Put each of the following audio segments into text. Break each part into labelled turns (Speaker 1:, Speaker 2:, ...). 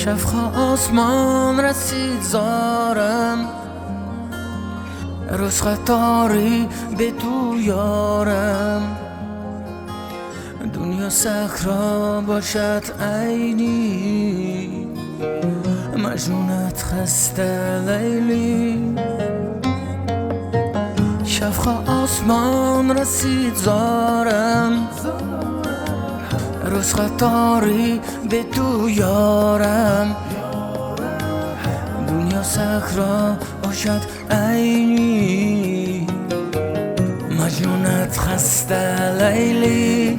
Speaker 1: شفق آسمان رسید زارم، روز قطاری به تو یارم. دنیا صخرا باشد عینی، مجنونت خسته لیلی. شفق آسمان رسید زارم، روز قطاری به تو یارم. دنیا صخرا باشد عینی، مجنونت خسته لیلی.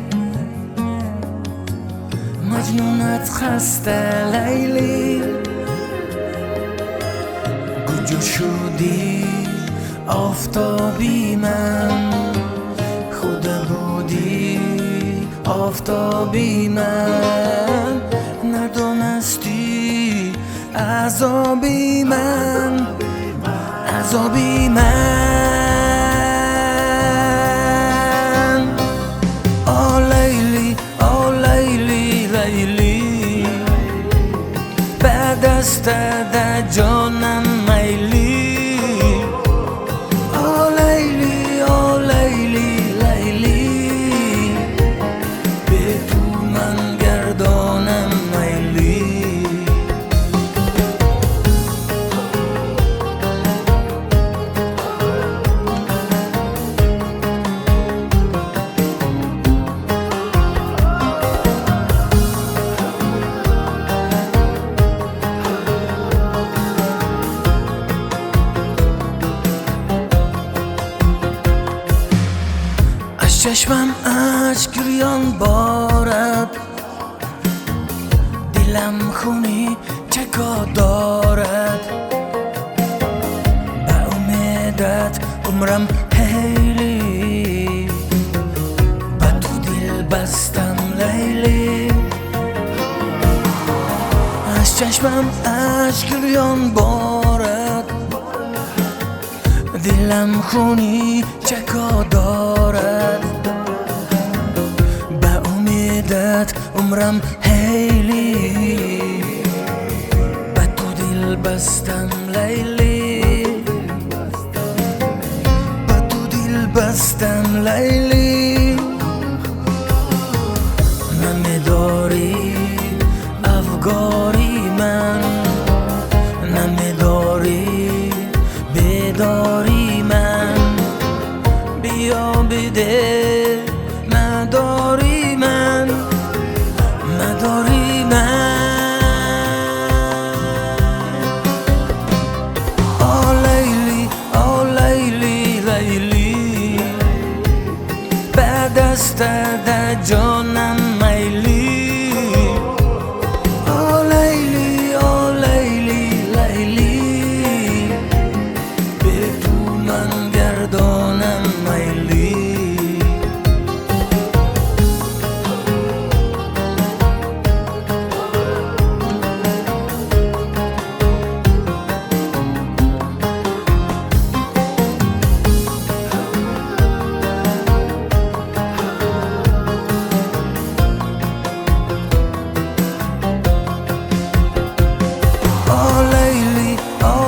Speaker 1: مجنونت خسته لیلی. کجا شدی آفتابی من، خدا بودی آفتابی من. ندانستی عذابی من، عذابی من. آ لیلی آ لیلی لیلی، بعد از در جانم میلی. آ لیلی آ لیلی لیلی، به تو من گردانم میلی. چشمم اشک گریان بارد، دلم خونی چکا دارد. به امیدت عمرم حیلی، به تو دل بستم لیلی. از چشمم اشک گریان بارد، دلم خونی چکا دارد. به امیدت عمرم حیلی، به تو دل بستم لیلی. به تو دل بستم لیلی. نمیداری افگاری من، نمیداری بیداری من. بیا بده نداری من، نداری من. آ لیلی آ لیلی لیلی، بعد از در جانم میلی. آ لیلی آ لیلی لیلی، به تو من گردانم میلی.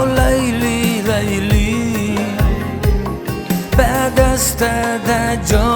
Speaker 1: بعد از در جان